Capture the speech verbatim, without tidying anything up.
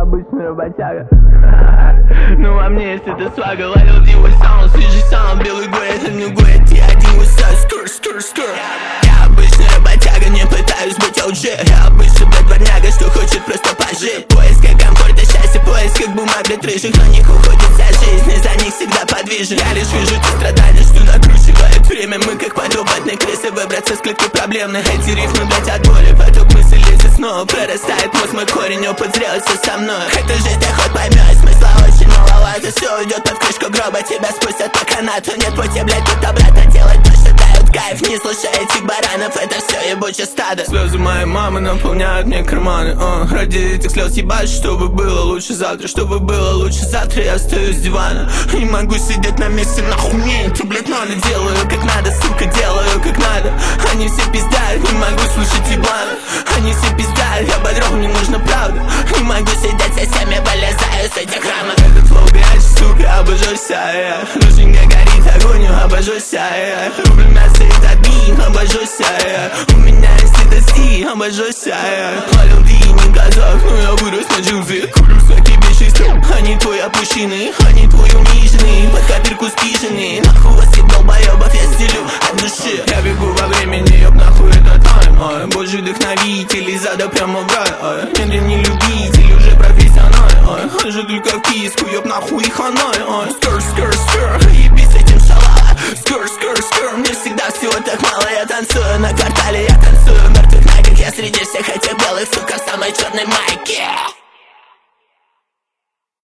обычный работяга. Ну во мне есть эта свага, ловил его саунд, свежий саунд, белый город, а не город, Ти один высад, скр, скр, скр. Я обычный работяга, не пытаюсь быть эл джи. Я обычный, блядь, дворняга, что хочет просто пожить. Поиска комфорта, счастья, поисках бумаг для рыжих, но них уходит вся жизнь, и за них всегда подвижен. Я лишь вижу те страдания, что накручивает время. Мы как подопытные крысы, выбраться с клетки проблемных. Эти рифмы, блядь, от боли, поток мыслей лезет снова. Прорастает мозг, мой корень, опыт зрелости со мной. Это жизнь, ты хоть поймешь, смысла очень маловато. Все уйдет под крышку гроба, тебя спустят по канату. Нет пути, блядь, тут обратно делать то, что дает кайф. Не слушай этих баранов, это все ебучее стадо. Слезы моей мамы наполняют мне карманы, uh. Ради этих слез ебать, чтобы было лучше завтра. Чтобы было лучше завтра, я встаю с дивана. Не могу сидеть на месте, нахуй мне это, блядь, надо. Делаю как надо, сука, делаю как надо. Они все пиздают, не могу слушать ебланов. Они все пиздают, я бодров, мне нужна правда. Не могу сидеть со всеми, вылезаю с этих рамок. Этот флоу горячий, сука, обожжусь, а я душенька горит огонью, обожжусь, а я рубль мясо и забей, обожжусь, а я у меня есть это си, обожжусь, а я валил ты не казах, но я вырос на джинсы. Курю всякие беший стром, они твой опущенный, они твой униженный, под копирку спиженный. Нахуй вас всех долбоебов я стелю от души. Я бегу во времени, ёб нахуй это тайм, ай. Божий вдохновитель, из ада прямо в рай, ай. Медленный любитель, уже профессионал, ай. Хожу только в киску, ёб нахуй и ханай, ай. Скр, скр, скр, ебись с этим шалава. Скр, скр, скр, мне всегда всего так мало. Я танцую на квартале, я танцую в мертвых найках. Я среди всех этих белых, сука, в самой черной майке.